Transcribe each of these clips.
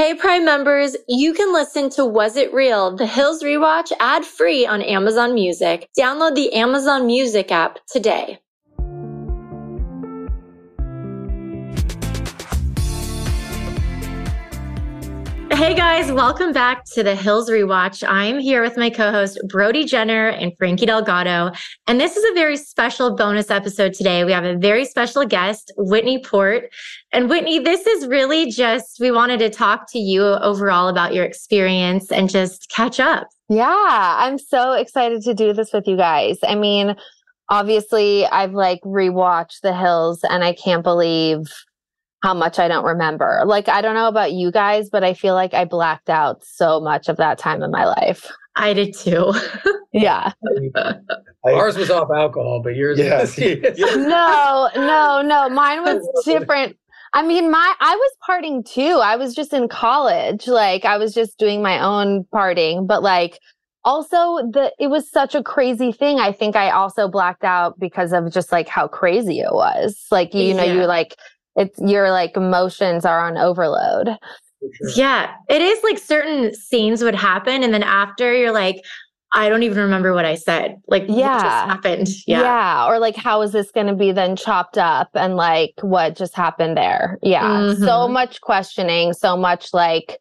Hey, Prime members, you can listen to Was It Real? The Hills Rewatch ad-free on Amazon Music. Download the Amazon Music app today. Hey guys, welcome back to the Hills Rewatch. I'm here with my co-host Brody Jenner and Frankie Delgado, and this is a very special bonus episode today. We have a very special guest, Whitney Port. And Whitney, this is really just, we wanted to talk to you overall about your experience and just catch up. Yeah, I'm so excited to do this with you guys. I mean, obviously I've rewatched The Hills and I can't believe how much I don't remember. I don't know about you guys, but I feel like I blacked out so much of that time in my life. I did too. Yeah. Ours was off alcohol, but yours was. No. Mine was different. I mean, I was partying too. I was just in college. I was just doing my own partying, but also it was such a crazy thing. I think I also blacked out because of just how crazy it was. Your emotions are on overload. Sure. Yeah, it is certain scenes would happen. And then after you're I don't even remember what I said. What just happened. Yeah. Or how is this going to be then chopped up and what just happened there? Yeah. Mm-hmm. So much questioning, so much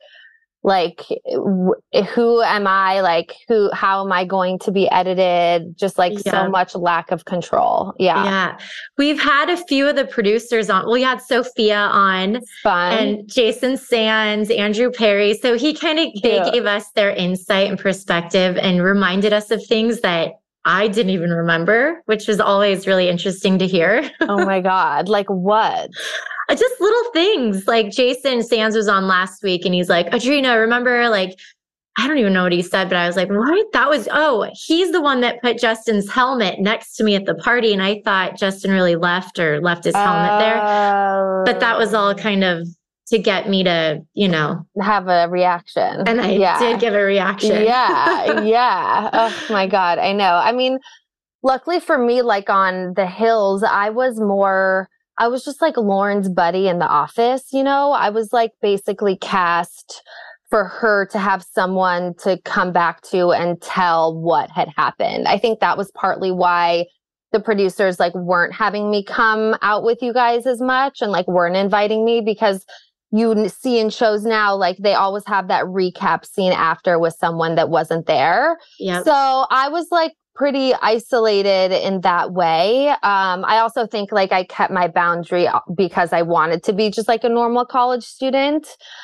who am I? How am I going to be edited? Just so much lack of control. Yeah. Yeah. We've had a few of the producers on. We had Sophia on. Fun. And Jason Sands, Andrew Perry. So they gave us their insight and perspective and reminded us of things that I didn't even remember, which was always really interesting to hear. Oh my God. What? Just little things. Jason Sands was on last week and he's Adrina, remember, I don't even know what he said, but I was what? He's the one that put Justin's helmet next to me at the party. And I thought Justin really left his helmet there. But that was all kind of to get me to, have a reaction. And I did give a reaction. Yeah. Oh my God. I know. I mean, luckily for me, on The Hills, I was just Lauren's buddy in The Office, I was basically cast for her to have someone to come back to and tell what had happened. I think that was partly why the producers weren't having me come out with you guys as much and weren't inviting me, because you see in shows now, they always have that recap scene after with someone that wasn't there. Yep. So I was pretty isolated in that way. I also think I kept my boundary because I wanted to be just a normal college student.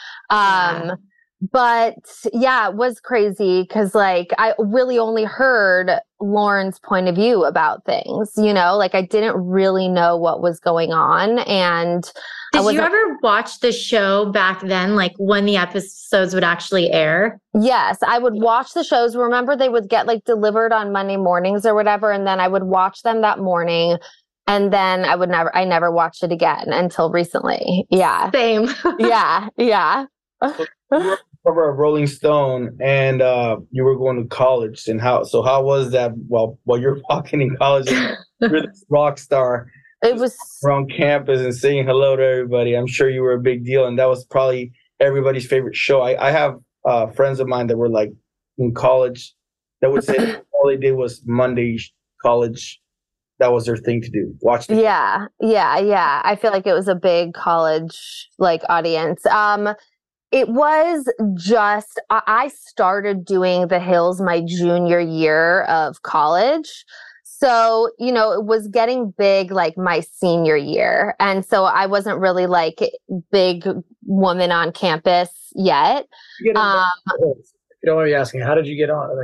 But yeah, it was crazy because I really only heard Lauren's point of view about things, I didn't really know what was going on. And did you ever watch the show back then, when the episodes would actually air? Yes, I would watch the shows. Remember, they would get delivered on Monday mornings or whatever. And then I would watch them that morning. And then I never watched it again until recently. Yeah. Same. Yeah. Cover of Rolling Stone, and you were going to college, and how was that while you're walking in college and you're this rock star? It was around campus and saying hello to everybody. I'm sure you were a big deal, and that was probably everybody's favorite show. I have friends of mine that were in college that would say that all they did was Monday college. That was their thing to do. Watch the Yeah. I feel it was a big college audience. It was just, I started doing The Hills my junior year of college. So, it was getting big my senior year. And so I wasn't really big woman on campus yet. You don't want to be asking, how did you get on?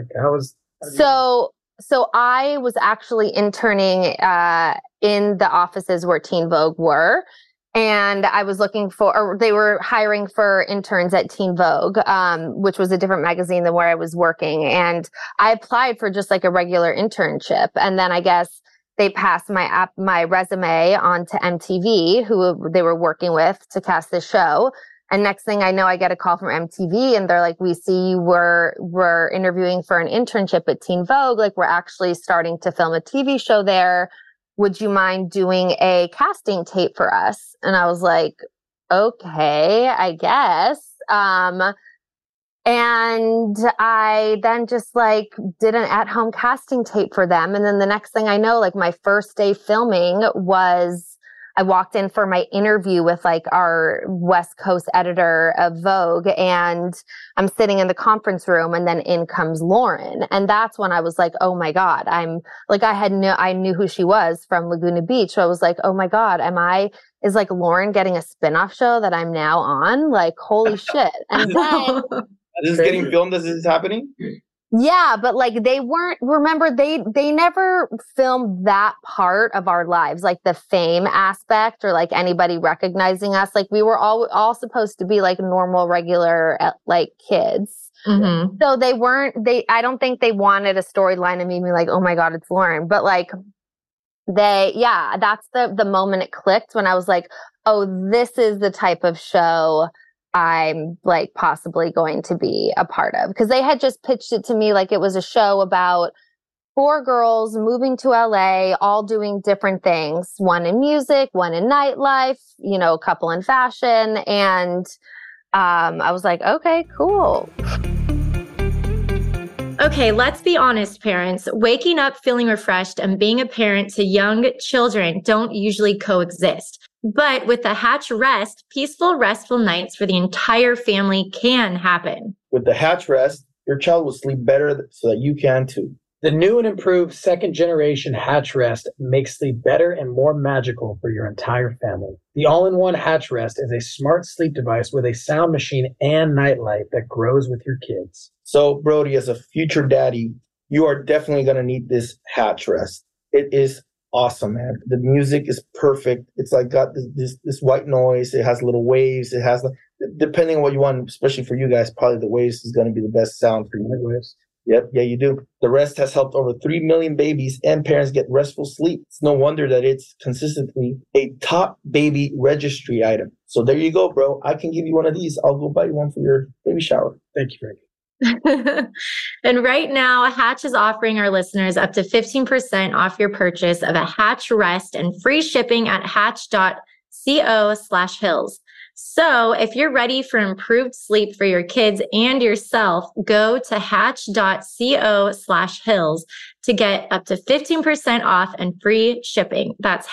So I was actually interning in the offices where Teen Vogue were. And I was they were hiring for interns at Teen Vogue, which was a different magazine than where I was working. And I applied for just a regular internship. And then I guess they passed my resume on to MTV, who they were working with to cast this show. And next thing I know, I get a call from MTV and they're we see you we're interviewing for an internship at Teen Vogue. We're actually starting to film a TV show there. Would you mind doing a casting tape for us? And I was okay, I guess. And I then just like did an at-home casting tape for them. And then the next thing I know, like my first day filming was I walked in for my interview with like our West Coast editor of Vogue, and I'm sitting in the conference room, and then in comes Lauren. And that's when I was like, oh my God, I'm like, I knew who she was from Laguna Beach. So I was like, oh my God, is like Lauren getting a spinoff show that I'm now on? Like, holy shit. And then this is getting filmed as this is happening? Yeah, but like they never filmed that part of our lives, like the fame aspect or like anybody recognizing us. Like we were all supposed to be like normal, regular, like kids. Mm-hmm. So I don't think they wanted a storyline of me being like, oh my God, it's Lauren. But like that's the moment it clicked when I was like, oh, this is the type of show I'm like possibly going to be a part of. Because they had just pitched it to me like it was a show about 4 girls moving to LA, all doing different things. One in music, one in nightlife, a couple in fashion. And I was like, okay, cool. Okay, let's be honest, parents. Waking up feeling refreshed and being a parent to young children don't usually coexist. But with the Hatch Rest, peaceful, restful nights for the entire family can happen. With the Hatch Rest, your child will sleep better so that you can too. The new and improved second generation Hatch Rest makes sleep better and more magical for your entire family. The all-in-one Hatch Rest is a smart sleep device with a sound machine and nightlight that grows with your kids. So, Brody, as a future daddy, you are definitely going to need this Hatch Rest. It is awesome, man. The music is perfect. It's like got this white noise. It has little waves. It has, depending on what you want, especially for you guys, probably the waves is going to be the best sound for you. Waves. Yep, yeah, you do. The Rest has helped over 3 million babies and parents get restful sleep. It's no wonder that it's consistently a top baby registry item. So there you go, bro. I can give you one of these. I'll go buy you one for your baby shower. Thank you, Frankie. And right now, Hatch is offering our listeners up to 15% off your purchase of a Hatch Rest and free shipping at hatch.co/hills. So if you're ready for improved sleep for your kids and yourself, go to hatch.co/hills to get up to 15% off and free shipping. That's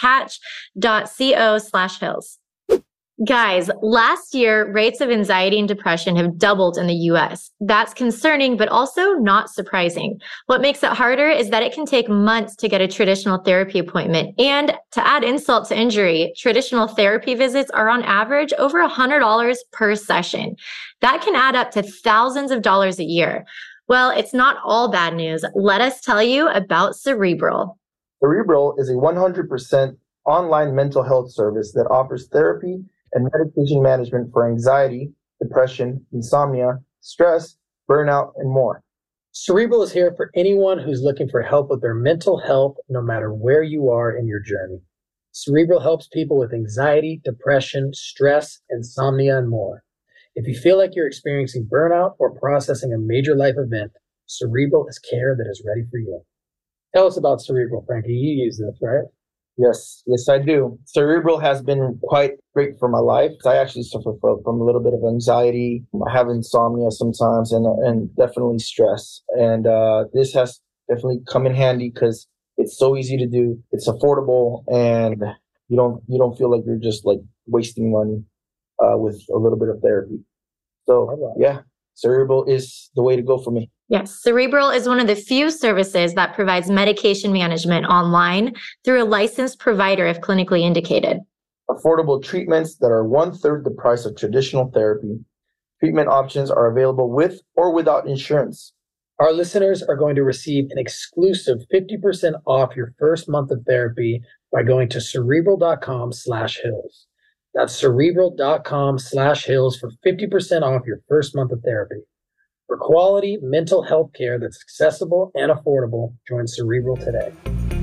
hatch.co/hills. Guys, last year, rates of anxiety and depression have doubled in the US. That's concerning, but also not surprising. What makes it harder is that it can take months to get a traditional therapy appointment. And to add insult to injury, traditional therapy visits are on average over $100 per session. That can add up to thousands of dollars a year. Well, it's not all bad news. Let us tell you about Cerebral. Cerebral is a 100% online mental health service that offers therapy and medication management for anxiety, depression, insomnia, stress, burnout, and more. Cerebral is here for anyone who's looking for help with their mental health, no matter where you are in your journey. Cerebral helps people with anxiety, depression, stress, insomnia, and more. If you feel like you're experiencing burnout or processing a major life event, Cerebral is care that is ready for you. Tell us about Cerebral, Frankie. You use this, right? Yes, I do. Cerebral has been quite great for my life. I actually suffer from a little bit of anxiety. I have insomnia sometimes and definitely stress. And this has definitely come in handy because it's so easy to do. It's affordable, and you don't feel like you're just like wasting money with a little bit of therapy. So yeah, Cerebral is the way to go for me. Yes, Cerebral is one of the few services that provides medication management online through a licensed provider if clinically indicated. Affordable treatments that are 1/3 the price of traditional therapy. Treatment options are available with or without insurance. Our listeners are going to receive an exclusive 50% off your first month of therapy by going to Cerebral.com/hills. That's Cerebral.com/hills for 50% off your first month of therapy. For quality mental health care that's accessible and affordable, join Cerebral today.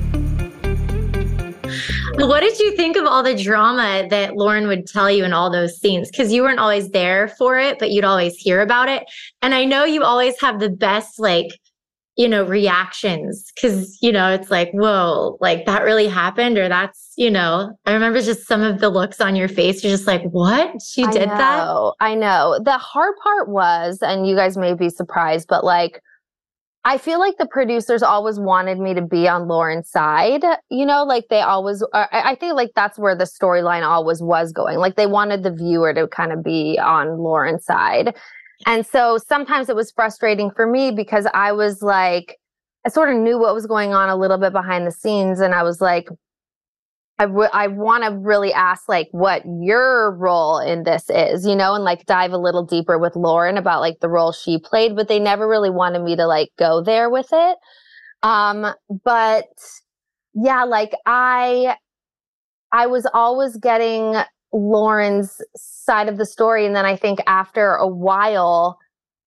What did you think of all the drama that Lauren would tell you in all those scenes? Because you weren't always there for it, but you'd always hear about it. And I know you always have the best, like, reactions? Cause, it's like, whoa, like that really happened, or that's, I remember just some of the looks on your face. You're just like, what? She did that? I know. The hard part was, and you guys may be surprised, but like, I feel like the producers always wanted me to be on Lauren's side, like they always, I think like that's where the storyline always was going. Like they wanted the viewer to kind of be on Lauren's side. And so sometimes it was frustrating for me because I was like, I sort of knew what was going on a little bit behind the scenes. And I was like, I want to really ask like what your role in this is, and like dive a little deeper with Lauren about like the role she played, but they never really wanted me to like go there with it. But yeah, like I was always getting Lauren's side of the story. And then I think after a while,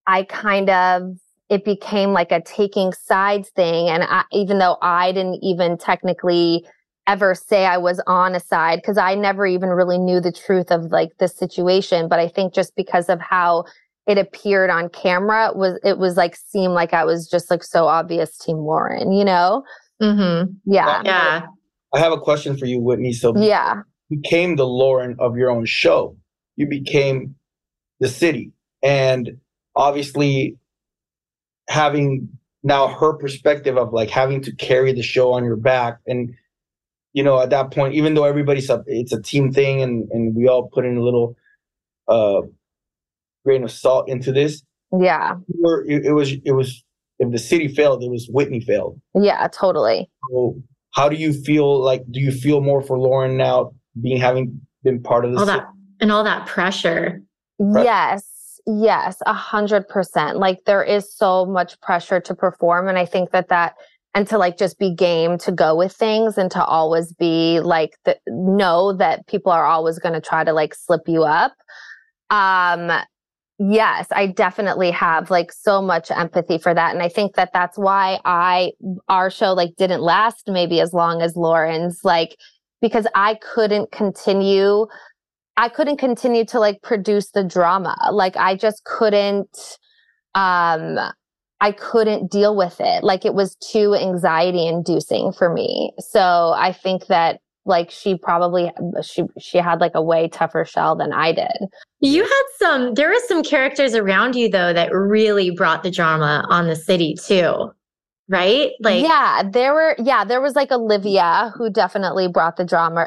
it became like a taking sides thing. And even though I didn't even technically ever say I was on a side, because I never even really knew the truth of like the situation. But I think just because of how it appeared on camera, it was like seemed like I was just like so obvious Team Lauren, Mm-hmm. Yeah. I have a question for you, Whitney. So yeah, you became the Lauren of your own show. You became the city, and obviously having now her perspective of like having to carry the show on your back. And at that point, even though it's a team thing and we all put in a little grain of salt into this. Yeah. It was if the city failed, it was Whitney failed. Yeah, totally. So how do you feel? Like, do you feel more for Lauren now having been part of this? All that pressure. Yes, 100%. Like there is so much pressure to perform. And I think that and to like just be game to go with things and to always be like, know that people are always going to try to like slip you up. Yes, I definitely have like so much empathy for that. And I think that that's why our show like didn't last maybe as long as Lauren's, like, because I couldn't continue to like produce the drama. Like I just couldn't, I couldn't deal with it. Like it was too anxiety inducing for me. So I think that like she had like a way tougher shell than I did. There were some characters around you though that really brought the drama on the city too, right? Like there was like Olivia who definitely brought the drama,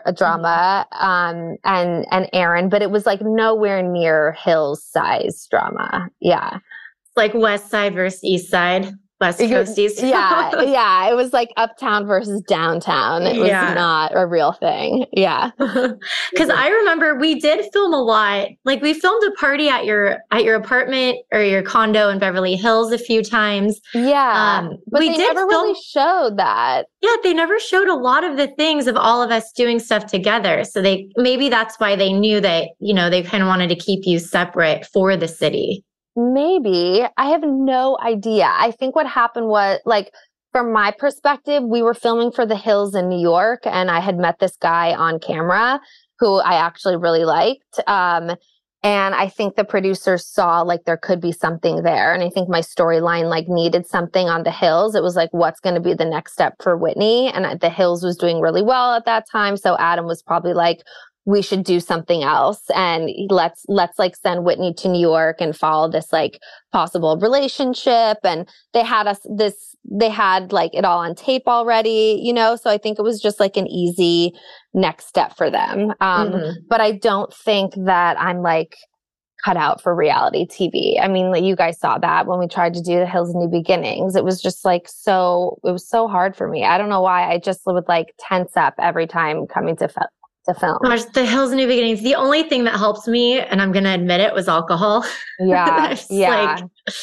and Aaron, but it was like nowhere near Hill's size drama. Yeah. Like West Side versus East Side, West Coast, East Coast. Yeah. It was like uptown versus downtown. It was not a real thing. Yeah. Because I remember we did film a lot. Like we filmed a party at your apartment or your condo in Beverly Hills a few times. Yeah. But they never really showed that. Yeah, they never showed a lot of the things of all of us doing stuff together. So maybe that's why they knew that, they kind of wanted to keep you separate for the city. Maybe. I have no idea. I think what happened was, like, from my perspective, we were filming for The Hills in New York, and I had met this guy on camera who I actually really liked. And I think the producers saw like there could be something there. And I think my storyline like needed something on The Hills. It was like, what's going to be the next step for Whitney? And The Hills was doing really well at that time. So Adam was probably like, we should do something else, and let's like send Whitney to New York and follow this like possible relationship. And they had like it all on tape already, so I think it was just like an easy next step for them. But I don't think that I'm like cut out for reality TV. I mean, like, you guys saw that when we tried to do The Hills New Beginnings. It was just like it was so hard for me. I don't know why. I just would like tense up every time coming to film. Gosh, The Hills New Beginnings. The only thing that helped me, and I'm going to admit it, was alcohol. Yeah. The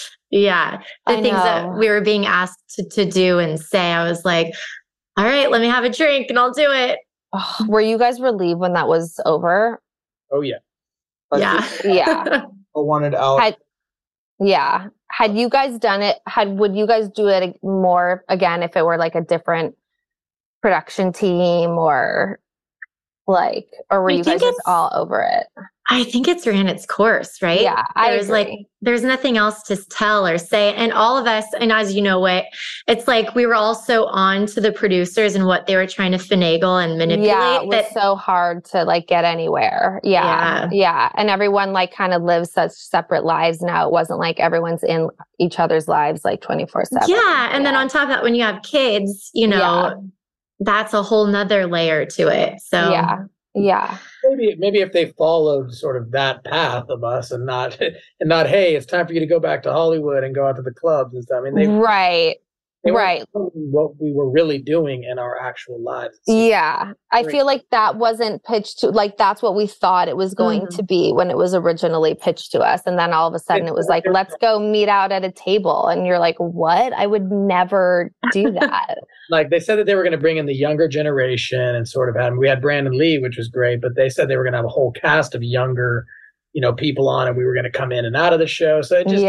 things that we were being asked to do and say, I was like, all right, let me have a drink and I'll do it. Oh, were you guys relieved when that was over? Oh, yeah. Yeah. Yeah. I wanted out. Had you guys done it, would you guys do it more again if it were like a different production team or were you guys just all over it? I think it's ran its course, right? Yeah, I agree. There's nothing else to tell or say. And all of us, and as you know what, it's like we were also on to the producers and what they were trying to finagle and manipulate. Yeah, it was so hard to like get anywhere. Yeah. And everyone like kind of lives such separate lives now. It wasn't like everyone's in each other's lives like 24/7. Yeah. And then on top of that, when you have kids, you know, that's a whole nother layer to it. So yeah. Maybe if they followed sort of that path of us and not, hey, it's time for you to go back to Hollywood and go out to the clubs and stuff. I mean, they weren't what we were really doing in our actual lives. Yeah. I feel like that wasn't pitched to, like, that's what we thought it was going to be when it was originally pitched to us. And then all of a sudden it was like, let's go meet out at a table. And you're like, what? I would never do that. Like they said that they were going to bring in the younger generation and sort of we had Brandon Lee, which was great, but they said they were going to have a whole cast of younger, people on, and we were going to come in and out of the show. So it just,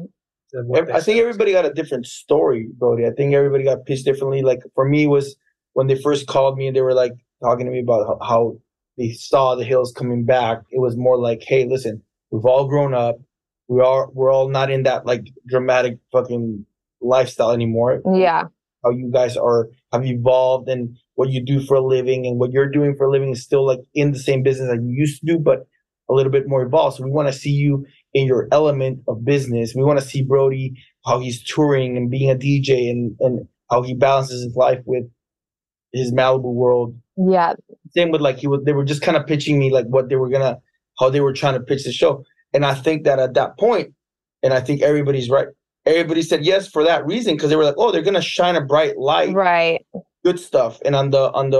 I think everybody got a different story, Brody. I think everybody got pitched differently. Like for me, was when they first called me and they were like talking to me about how they saw the Hills coming back. It was more like, hey, listen, we've all grown up. We're all not in that like dramatic fucking lifestyle anymore. Yeah. How you guys have evolved and what you do for a living and what you're doing for a living is still like in the same business that you used to do, but a little bit more evolved. So we want to see you in your element of business. We want to see Brody, how he's touring and being a DJ and how he balances his life with his Malibu world. Yeah. Same with like they were just kind of pitching me like how they were trying to pitch the show. And I think that at that point, and I think everybody's right. Everybody said yes for that reason, because they were like, oh, they're gonna shine a bright light, right? Good stuff, and on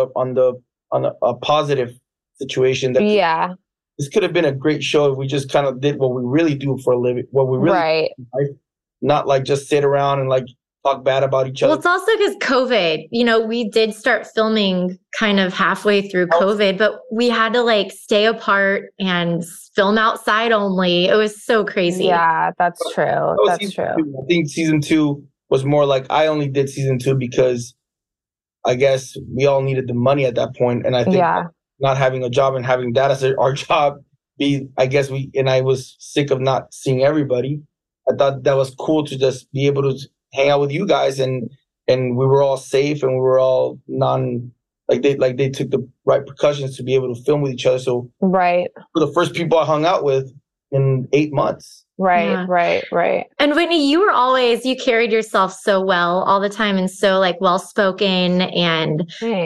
a positive situation. That this could have been a great show if we just kind of did what we really do for a living, what we really do in life, not like just sit around and like talk bad about each other. Well, it's also because COVID, we did start filming kind of halfway through COVID, but we had to like stay apart and film outside only. It was so crazy. Yeah, that's true. That's true. I think season 2 was more like, I only did season 2 because I guess we all needed the money at that point. And I think not having a job and having that as our job, I was sick of not seeing everybody. I thought that was cool to just be able to hang out with you guys and we were all safe and we were all they took the right precautions to be able to film with each other. So we're the first people I hung out with in 8 months. Right. And Whitney, you carried yourself so well all the time and so like well-spoken and,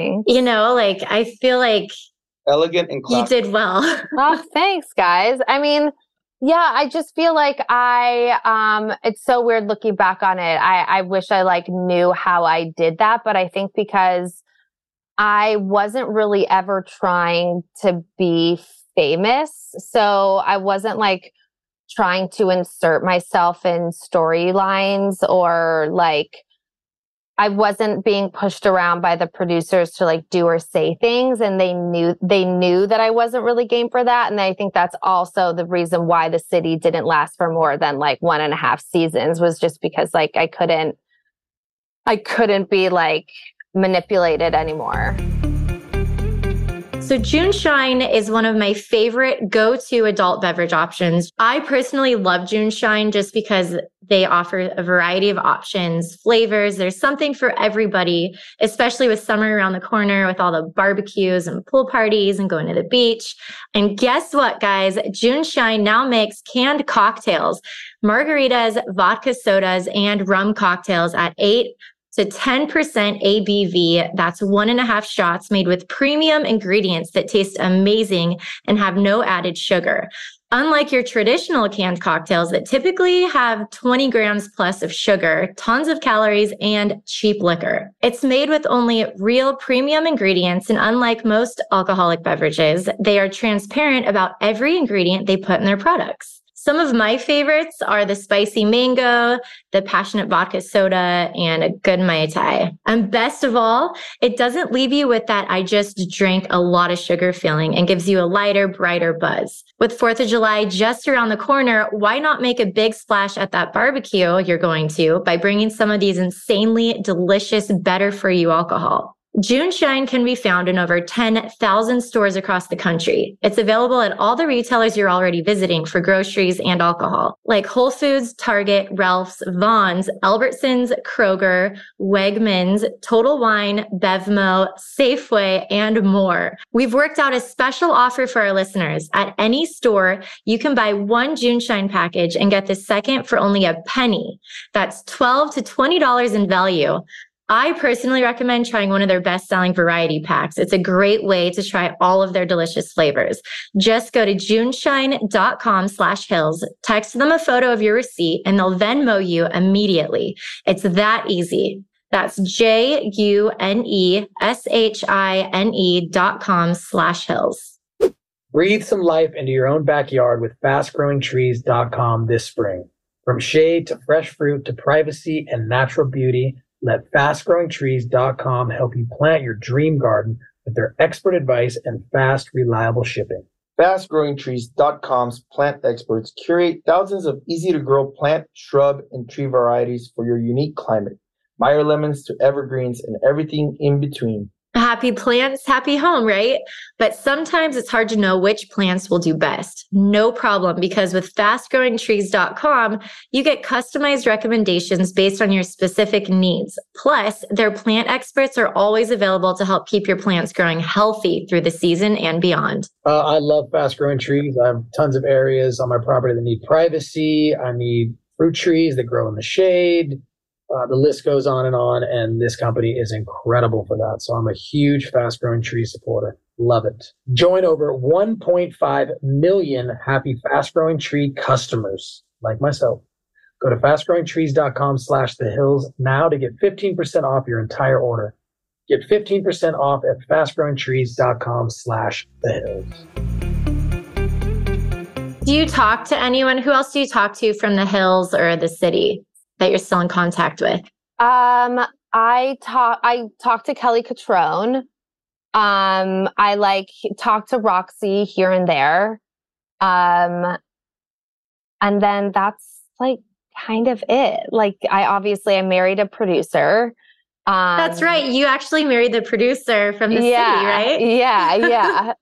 I feel like elegant and classy. You did well. Oh, thanks guys. I mean, yeah, I just feel like it's so weird looking back on it. I wish I like knew how I did that, but I think because I wasn't really ever trying to be famous. So I wasn't like trying to insert myself in storylines or like I wasn't being pushed around by the producers to like do or say things. And they knew that I wasn't really game for that. And I think that's also the reason why The City didn't last for more than like 1.5 seasons, was just because like I couldn't be like manipulated anymore. So June Shine is one of my favorite go-to adult beverage options. I personally love June Shine just because they offer a variety of options, flavors. There's something for everybody, especially with summer around the corner with all the barbecues and pool parties and going to the beach. And guess what, guys? June Shine now makes canned cocktails, margaritas, vodka sodas, and rum cocktails at 8 to 10% ABV. That's 1.5 shots made with premium ingredients that taste amazing and have no added sugar. Unlike your traditional canned cocktails that typically have 20 grams plus of sugar, tons of calories, and cheap liquor. It's made with only real premium ingredients, and unlike most alcoholic beverages, they are transparent about every ingredient they put in their products. Some of my favorites are the spicy mango, the passionate vodka soda, and a good Mai Tai. And best of all, it doesn't leave you with that I just drank a lot of sugar feeling and gives you a lighter, brighter buzz. With 4th of July just around the corner, why not make a big splash at that barbecue you're going to by bringing some of these insanely delicious, better for you alcohol? June Shine can be found in over 10,000 stores across the country. It's available at all the retailers you're already visiting for groceries and alcohol, like Whole Foods, Target, Ralph's, Vons, Albertsons, Kroger, Wegmans, Total Wine, Bevmo, Safeway, and more. We've worked out a special offer for our listeners. At any store, you can buy one June Shine package and get the second for only a penny. That's $12 to $20 in value. I personally recommend trying one of their best-selling variety packs. It's a great way to try all of their delicious flavors. Just go to juneshine.com/hills, text them a photo of your receipt, and they'll Venmo you immediately. It's that easy. That's JUNESHINE.com/hills. Breathe some life into your own backyard with fastgrowingtrees.com this spring. From shade to fresh fruit to privacy and natural beauty, let fastgrowingtrees.com help you plant your dream garden with their expert advice and fast, reliable shipping. FastGrowingTrees.com's plant experts curate thousands of easy-to-grow plant, shrub, and tree varieties for your unique climate. Meyer lemons to evergreens and everything in between. Happy plants, happy home, right? But sometimes it's hard to know which plants will do best. No problem, because with fastgrowingtrees.com, you get customized recommendations based on your specific needs. Plus, their plant experts are always available to help keep your plants growing healthy through the season and beyond. I love fast growing trees. I have tons of areas on my property that need privacy. I need fruit trees that grow in the shade. The list goes on, and this company is incredible for that. So I'm a huge Fast Growing Tree supporter. Love it. Join over 1.5 million happy Fast Growing Tree customers like myself. Go to fastgrowingtrees.com/thehills now to get 15% off your entire order. Get 15% off at fastgrowingtrees.com/thehills. Do you talk to anyone? Who else do you talk to from the hills or the city that you're still in contact with? I talk to Kelly Catrone. I talk to Roxy here and there. And then that's kind of it. I married a producer. That's right. You actually married the producer from the city, right? Yeah.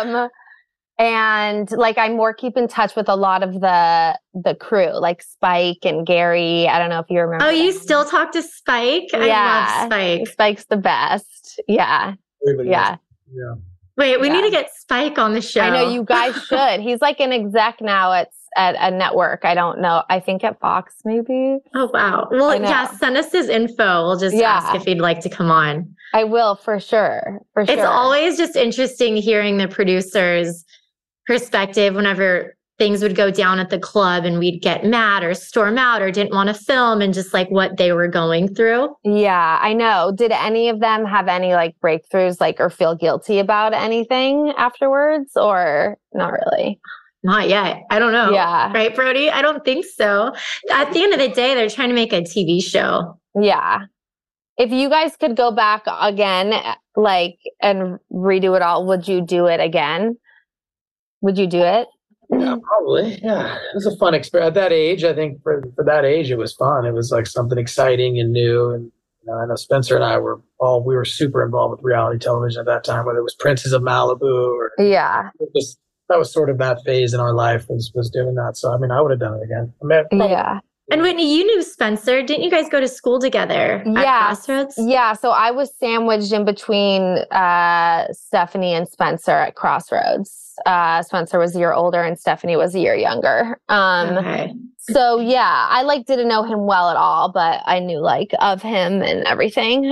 And I more keep in touch with a lot of the crew, like Spike and Gary. I don't know if you remember. Oh, you still talk to Spike? I love Spike. Spike's the best. Yeah. Yeah. Wait, we need to get Spike on the show. I know, you guys should. He's an exec now at a network. I don't know. I think at Fox maybe. Oh, wow. Well, send us his info. We'll just ask if he'd like to come on. I will, for sure. It's always just interesting hearing the producer's perspective whenever things would go down at the club and we'd get mad or storm out or didn't want to film, and just what they were going through. Yeah, I know. Did any of them have any breakthroughs or feel guilty about anything afterwards, or not really? Not yet. I don't know. Yeah. Right, Brody? I don't think so. At the end of the day, they're trying to make a TV show. Yeah. If you guys could go back again, and redo it all, would you do it again? Would you do it? Yeah, probably. Yeah. It was a fun experience. At that age, I think for that age, it was fun. It was something exciting and new. And I know Spencer and I we were super involved with reality television at that time, whether it was Princes of Malibu or that was sort of that phase in our life was doing that. So, I would have done it again. Yeah. And Whitney, you knew Spencer. Didn't you guys go to school together at Crossroads? Yeah. So I was sandwiched in between Stephanie and Spencer at Crossroads. Spencer was a year older and Stephanie was a year younger. Okay. So yeah, I didn't know him well at all, but I knew of him and everything.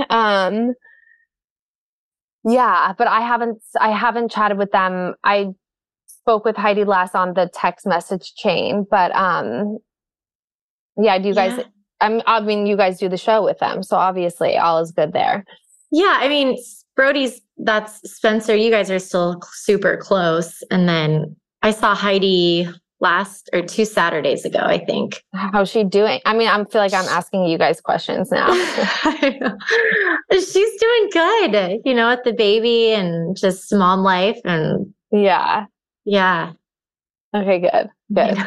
Yeah, but I haven't chatted with them. I spoke with Heidi last on the text message chain, but yeah, do you guys, you guys do the show with them. So obviously all is good there. Yeah. That's Spencer. You guys are still super close. And then I saw Heidi 2 Saturdays ago, I think. How's she doing? I feel like I'm asking you guys questions now. She's doing good, with the baby and just mom life. And yeah. Okay, good. But,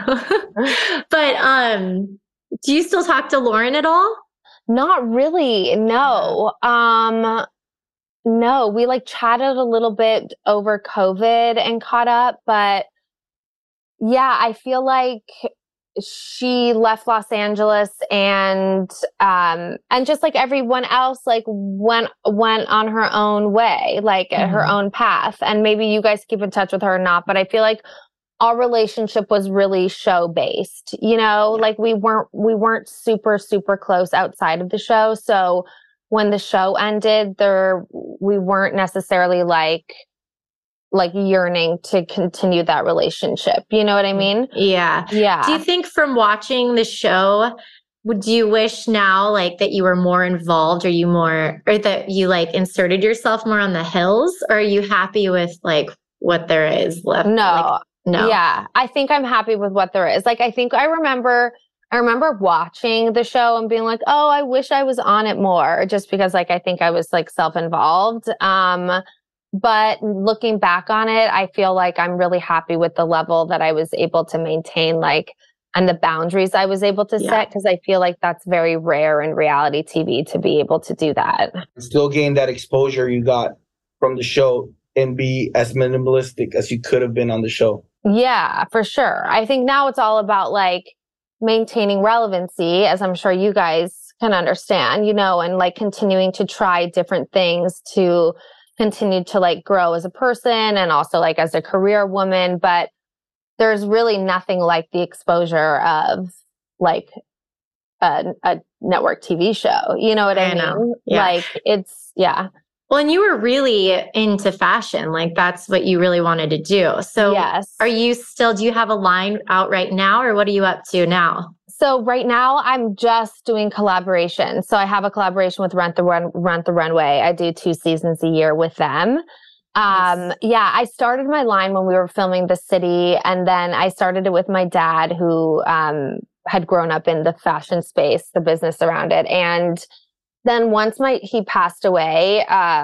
do you still talk to Lauren at all? Not really. No. No, we like chatted a little bit over COVID and caught up, but yeah, I feel like she left Los Angeles and just like everyone else, like went on her own way, like her own path. And maybe you guys keep in touch with her or not, but I feel like our relationship was really show based, you know, like we weren't super, super close outside of the show. So when the show ended, we weren't necessarily like yearning to continue that relationship. You know what I mean? Yeah. Yeah. Do you think from watching the show, would you wish now like that you were more involved or that you like inserted yourself more on the Hills, or are you happy with like what there is left? No. No. Yeah. I think I'm happy with what there is. Like, I think I remember watching the show and being like, oh, I wish I was on it more, just because like, I think I was like self-involved. But looking back on it, I feel like I'm really happy with the level that I was able to maintain, like, and the boundaries I was able to set, because I feel like that's very rare in reality TV to be able to do that. Still gain that exposure you got from the show and be as minimalistic as you could have been on the show. Yeah, for sure. I think now it's all about like maintaining relevancy, as I'm sure you guys can understand, you know, and like continuing to try different things to continue to like grow as a person and also like as a career woman. But there's really nothing like the exposure of like a network TV show. You know what I mean? Yeah. Like it's, yeah. Well, and you were really into fashion. Like that's what you really wanted to do. So yes. Do you have a line out right now, or what are you up to now? So right now I'm just doing collaborations. So I have a collaboration with Rent the Runway. I do 2 seasons a year with them. Nice. Yeah, I started my line when we were filming The City, and then I started it with my dad, who had grown up in the fashion space, the business around it. And then once he passed away,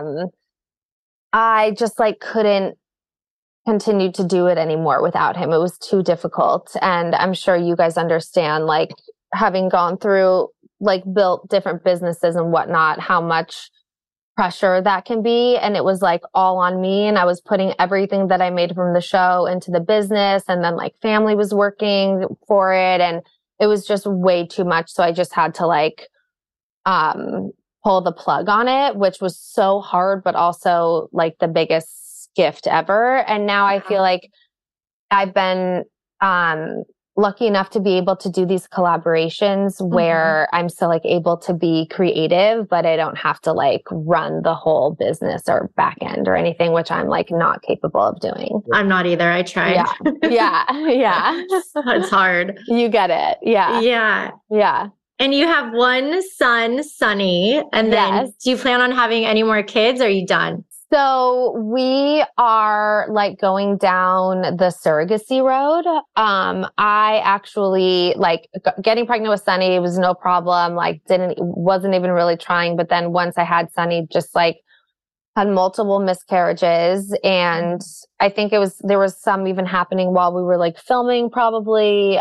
I just like couldn't continue to do it anymore without him. It was too difficult. And I'm sure you guys understand, like having gone through, like built different businesses and whatnot, how much pressure that can be. And it was like all on me. And I was putting everything that I made from the show into the business. And then like family was working for it. And it was just way too much. So I just had to like, pull the plug on it, which was so hard, but also like the biggest gift ever. And now I feel like I've been lucky enough to be able to do these collaborations where I'm still like able to be creative, but I don't have to like run the whole business or back end or anything, which I'm like not capable of doing. I'm not either. I tried. Yeah. It's hard. You get it. Yeah. And you have one son, Sonny. And then do you plan on having any more kids, or are you done? So we are like going down the surrogacy road. I actually like getting pregnant with Sonny was no problem. Like wasn't even really trying. But then once I had Sonny, just like had multiple miscarriages. And I think there was some even happening while we were like filming probably.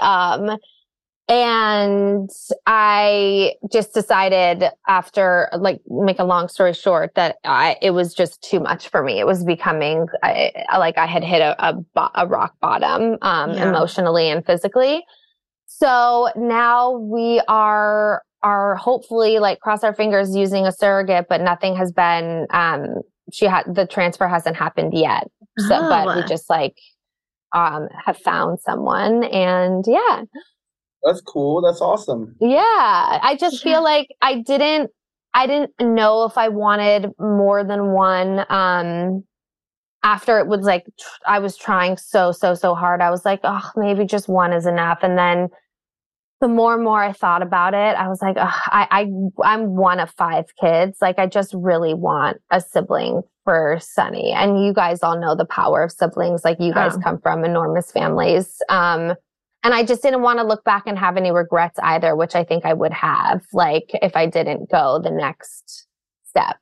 And I just decided after, like, make a long story short, that it was just too much for me. It was becoming like I had hit a rock bottom, emotionally and physically. So now we are hopefully, like, cross our fingers, using a surrogate, but nothing has been, the transfer hasn't happened yet. So, but we just like, have found someone, and yeah. That's cool. That's awesome. Yeah. I just feel like I didn't know if I wanted more than one. After it was like, I was trying so hard. I was like, oh, maybe just one is enough. And then the more and more I thought about it, I was like, I'm one of 5 kids. Like, I just really want a sibling for Sonny. And you guys all know the power of siblings. Like, you guys come from enormous families. And I just didn't want to look back and have any regrets either, which I think I would have, like, if I didn't go the next step.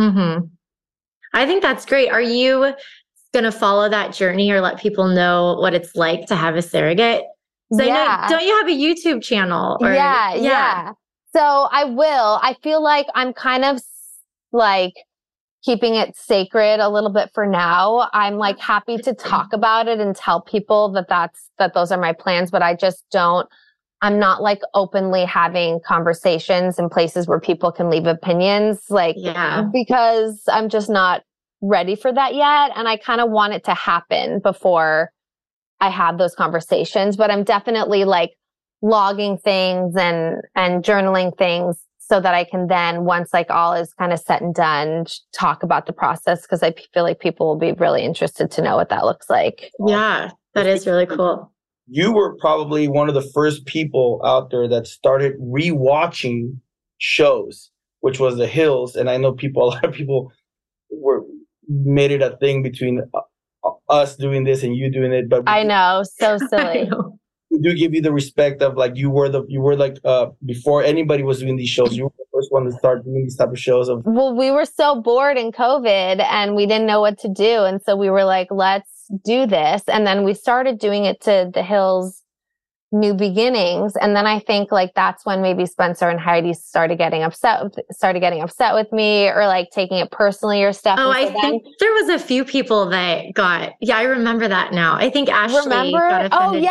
I think that's great. Are you going to follow that journey or let people know what it's like to have a surrogate? So don't you have a YouTube channel? Yeah. So I will. I feel like I'm kind of like keeping it sacred a little bit for now. I'm like happy to talk about it and tell people that those are my plans, but I'm not like openly having conversations in places where people can leave opinions, like, because I'm just not ready for that yet. And I kind of want it to happen before I have those conversations, but I'm definitely like logging things and journaling things so that I can then, once like all is kind of set and done, talk about the process, because I feel like people will be really interested to know what that looks like. Yeah, that is really cool. You were probably one of the first people out there that started rewatching shows, which was The Hills. And I know a lot of people made it a thing between us doing this and you doing it. But I know, so silly. We do give you the respect of like you were like before anybody was doing these shows, you were the first one to start doing these type of shows. Well, we were so bored in COVID and we didn't know what to do, and so we were like, let's do this. And then we started doing it to The Hills New Beginnings, and then I think like that's when maybe Spencer and Heidi started getting upset with me, or like taking it personally or stuff. Oh, I think there was a few people that got. Yeah, I remember that now. I think Ashley got offended too.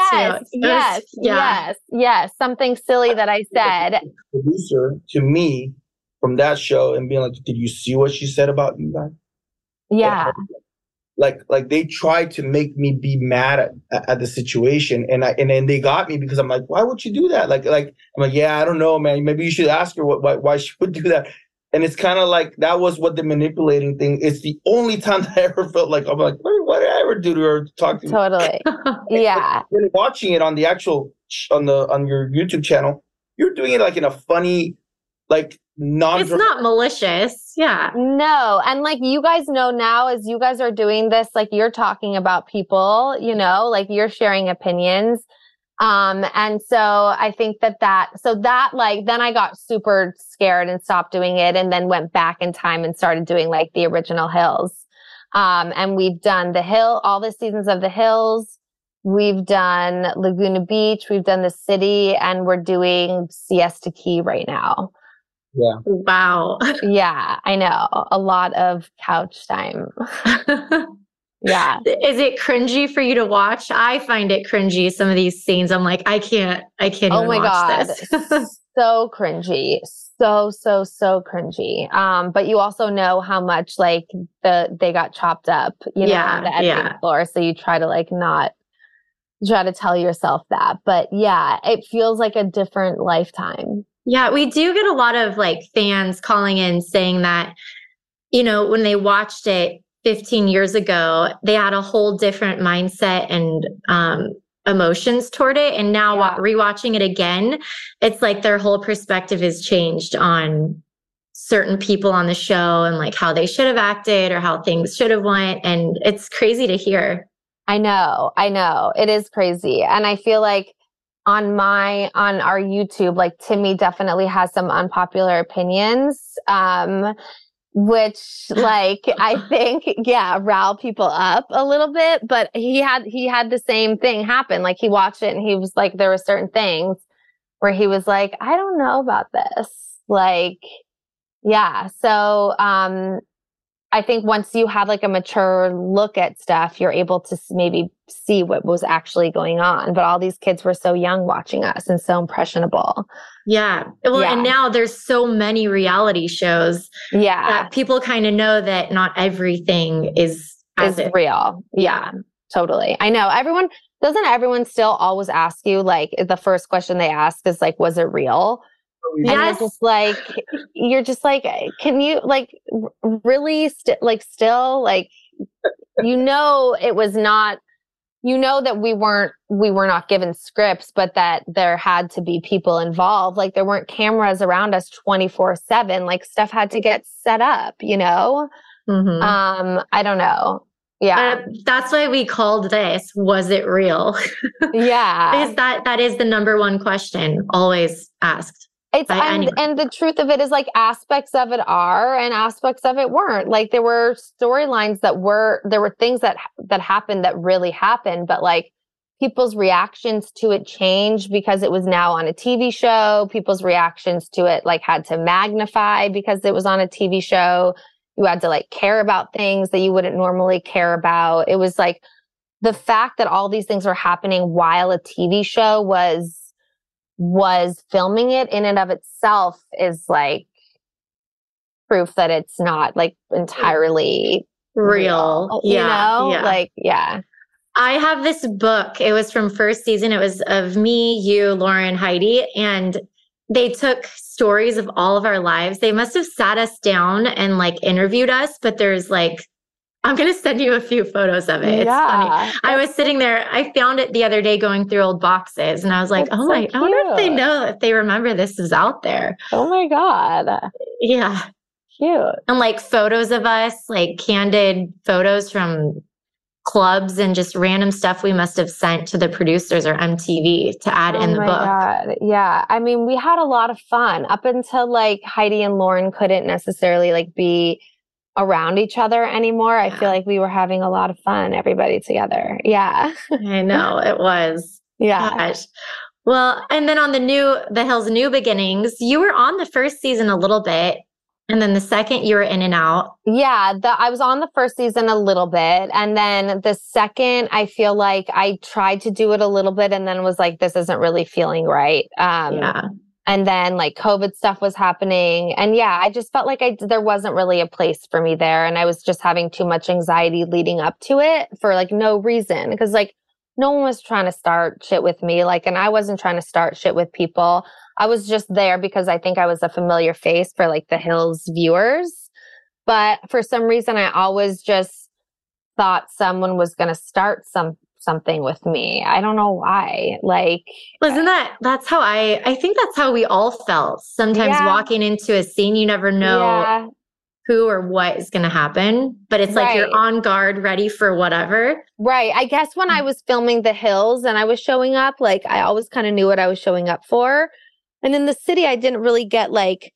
Yes. Something silly that I said. Producer to me from that show and being like, "Did you see what she said about you guys?" Yeah. Like they tried to make me be mad at the situation, and then they got me because I'm like, why would you do that? Like I'm like, yeah, I don't know, man. Maybe you should ask her why she would do that. And it's kind of like that was what the manipulating thing. It's the only time that I ever felt like I'm like, what did I ever do to her? To talk to totally, yeah. Watching it on the actual on your YouTube channel, you're doing it like in a funny, like. It's not malicious. Yeah. No. And like you guys know now, as you guys are doing this, like you're talking about people, you know, like you're sharing opinions. And so I think that like, then I got super scared and stopped doing it, and then went back in time and started doing like the original Hills. And we've done all the seasons of The Hills. We've done Laguna Beach. We've done The City, and we're doing Siesta Key right now. Yeah. Wow. Yeah, I know. A lot of couch time. Yeah. Is it cringy for you to watch? I find it cringy. Some of these scenes, I'm like, I can't even watch this. So cringy. So cringy. But you also know how much like they got chopped up, you know, on the editing floor. So you try to like not try to tell yourself that. But yeah, it feels like a different lifetime. Yeah, we do get a lot of like fans calling in saying that, you know, when they watched it 15 years ago, they had a whole different mindset and emotions toward it. And now rewatching it again, it's like their whole perspective has changed on certain people on the show and like how they should have acted or how things should have went. And it's crazy to hear. I know. It is crazy. And I feel like on our YouTube, like Timmy definitely has some unpopular opinions, which like I think, rile people up a little bit, but he had the same thing happen. Like he watched it and he was like, there were certain things where he was like, I don't know about this. Like, yeah. So, I think once you have like a mature look at stuff, you're able to maybe see what was actually going on. But all these kids were so young watching us and so impressionable. Yeah. Well, and now there's so many reality shows. Yeah. That people kind of know that not everything is real. Yeah, totally. I know. Doesn't everyone still always ask you, like, the first question they ask is like, was it real? Yes. And you're just like, can you like really still like, you know, it was not, you know, that we were not given scripts, but that there had to be people involved. Like there weren't cameras around us 24/7. Like stuff had to get set up, you know? Mm-hmm. I don't know. Yeah. That's why we called this, was it real? Yeah. Because that is the number one question always asked. And the truth of it is like aspects of it are and aspects of it weren't. Like there were storylines there were things that happened that really happened, but like people's reactions to it changed because it was now on a TV show. People's reactions to it like had to magnify because it was on a TV show. You had to like care about things that you wouldn't normally care about. It was like the fact that all these things were happening while a TV show was filming it in and of itself is like proof that it's not like entirely real. Yeah. Like, yeah. I have this book. It was from first season. It was of me, you, Lauren, Heidi, and they took stories of all of our lives. They must have sat us down and like interviewed us, but there's like, I'm going to send you a few photos of it. It's funny. I was sitting there. I found it the other day going through old boxes and I was like, I wonder if they know, if they remember this is out there. Oh my God. Yeah. Cute. And like photos of us, like candid photos from clubs and just random stuff we must have sent to the producers or MTV to add in the book. God. Yeah. I mean, we had a lot of fun up until like Heidi and Lauren couldn't necessarily like be around each other anymore. I feel like we were having a lot of fun, everybody together. Yeah. I know it was. Yeah. Gosh. Well, and then on The Hills New Beginnings, you were on the first season a little bit. And then the second you were in and out. Yeah, I was on the first season a little bit. And then the second, I feel like I tried to do it a little bit and then was like, this isn't really feeling right. Yeah. And then like COVID stuff was happening. And yeah, I just felt like there wasn't really a place for me there. And I was just having too much anxiety leading up to it for like no reason. Because like no one was trying to start shit with me. Like, and I wasn't trying to start shit with people. I was just there because I think I was a familiar face for like the Hills viewers. But for some reason, I always just thought someone was going to start something with me. I don't know why. Like, wasn't that's how I think that's how we all felt. Sometimes walking into a scene, you never know who or what is going to happen, but it's like you're on guard, ready for whatever. Right. I guess when I was filming The Hills and I was showing up, like I always kind of knew what I was showing up for. And in the city, I didn't really get like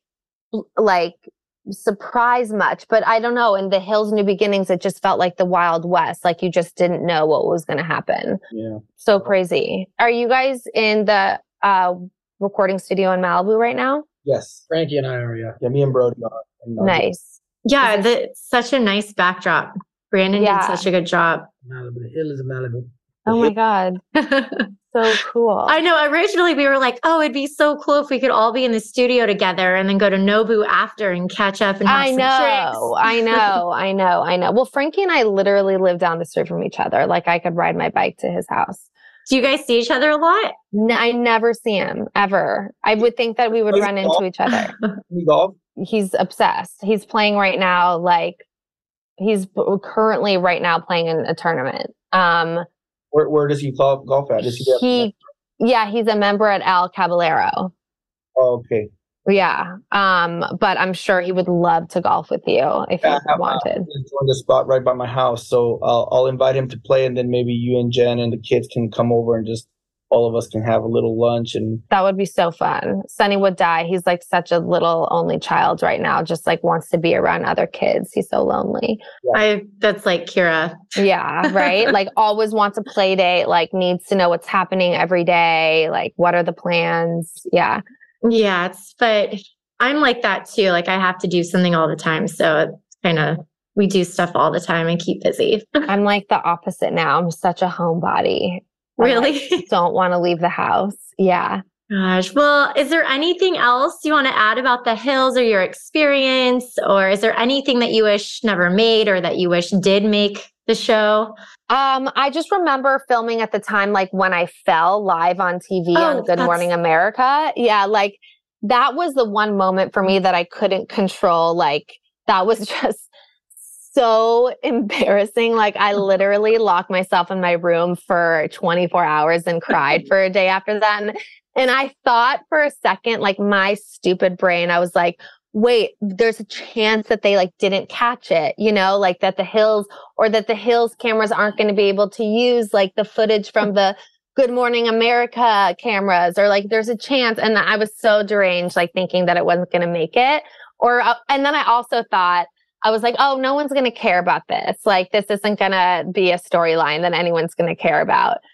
surprise much, but I don't know. In The Hills New Beginnings, it just felt like the Wild West. Like you just didn't know what was going to happen. Yeah. So crazy. Are you guys in the recording studio in Malibu right now? Yes. Frankie and I are, yeah. Yeah, me and Brody are. Nice. Yeah, such a nice backdrop. Brandon did such a good job. Malibu. The hill is Malibu. Oh my God. So cool. I know. Originally, we were like, oh, it'd be so cool if we could all be in the studio together and then go to Nobu after and catch up and have some drinks. I know. Well, Frankie and I literally live down the street from each other. Like I could ride my bike to his house. Do you guys see each other a lot? I never see him ever. I would think that we would run into each other. You golf? He's obsessed. He's playing right now. Like he's currently right now playing in a tournament. Where does he golf at? Does he's a member at El Caballero. Oh, okay. Yeah. But I'm sure he would love to golf with you if you wanted. On the spot right by my house, so I'll invite him to play, and then maybe you and Jen and the kids can come over and just all of us can have a little lunch. And that would be so fun. Sonny would die. He's like such a little only child right now, just like wants to be around other kids. He's so lonely. Yeah. That's like Kira. Yeah, right. Like always wants a play date, like needs to know what's happening every day. Like what are the plans? Yeah. Yeah. But I'm like that too. Like I have to do something all the time. So it's kind of, we do stuff all the time and keep busy. I'm like the opposite now. I'm such a homebody. Really? I don't want to leave the house. Yeah. Gosh. Well, is there anything else you want to add about The Hills or your experience? Or is there anything that you wish never made or that you wish did make the show? I just remember filming at the time, like when I fell live on TV on Good Morning America. Yeah. Like that was the one moment for me that I couldn't control. Like that was just so embarrassing. Like I literally locked myself in my room for 24 hours and cried for a day after that. And I thought for a second, like my stupid brain, I was like, wait, there's a chance that they like didn't catch it, you know, like that the Hills cameras aren't going to be able to use like the footage from the Good Morning America cameras, or like there's a chance. And I was so deranged, like thinking that it wasn't going to make it. And then I also thought, I was like, oh, no one's going to care about this. Like, this isn't going to be a storyline that anyone's going to care about.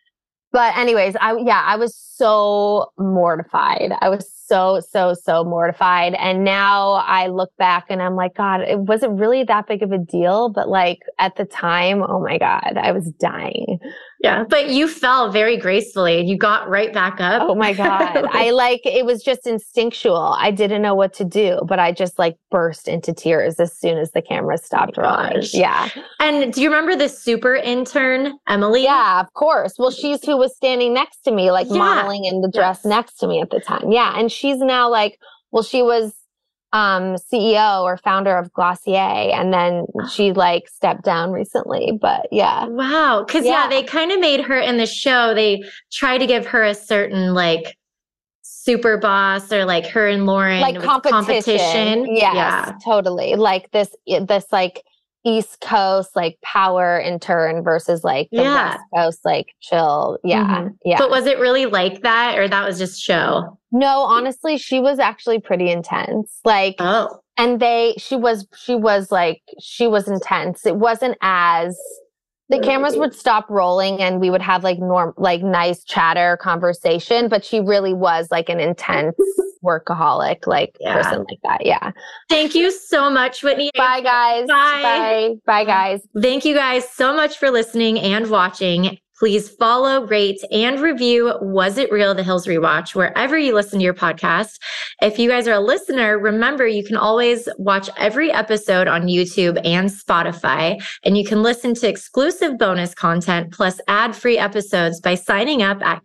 But anyways, I was so mortified. I was so mortified. And now I look back and I'm like, God, it wasn't really that big of a deal. But like at the time, oh my God, I was dying. Yeah. But you fell very gracefully. You got right back up. Oh my God. It was just instinctual. I didn't know what to do, but I just like burst into tears as soon as the camera stopped rolling. Gosh. Yeah. And do you remember the super intern, Emily? Yeah, of course. Well, she's who was standing next to me, like modeling in the dress next to me at the time. Yeah. And she's now like, well, she was CEO or founder of Glossier, and then she like stepped down recently. But yeah. Wow. Cause they kind of made her in the show. They tried to give her a certain like super boss or like her and Lauren like competition. Yes, yeah, totally. Like this like East Coast, like power intern versus like the West Coast, like chill. Yeah. Mm-hmm. Yeah. But was it really like that, or that was just show? No, honestly, she was actually pretty intense. Like, and she was intense. It wasn't as, the cameras would stop rolling and we would have like nice chatter conversation, but she really was like an intense workaholic, like person like that. Yeah. Thank you so much, Whitney. Bye guys. Bye. Bye guys. Thank you guys so much for listening and watching. Please follow, rate, and review Was It Real? The Hills Rewatch, wherever you listen to your podcast. If you guys are a listener, remember you can always watch every episode on YouTube and Spotify, and you can listen to exclusive bonus content plus ad-free episodes by signing up at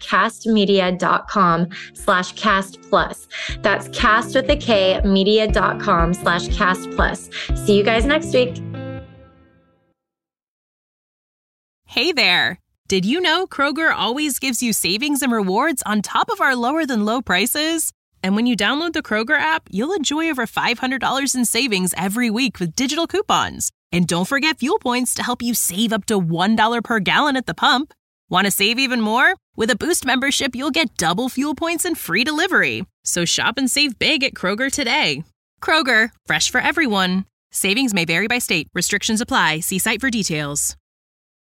castmedia.com/castplus. That's cast with a K, media.com/castplus. See you guys next week. Hey there. Did you know Kroger always gives you savings and rewards on top of our lower than low prices? And when you download the Kroger app, you'll enjoy over $500 in savings every week with digital coupons. And don't forget fuel points to help you save up to $1 per gallon at the pump. Want to save even more? With a Boost membership, you'll get double fuel points and free delivery. So shop and save big at Kroger today. Kroger, fresh for everyone. Savings may vary by state. Restrictions apply. See site for details.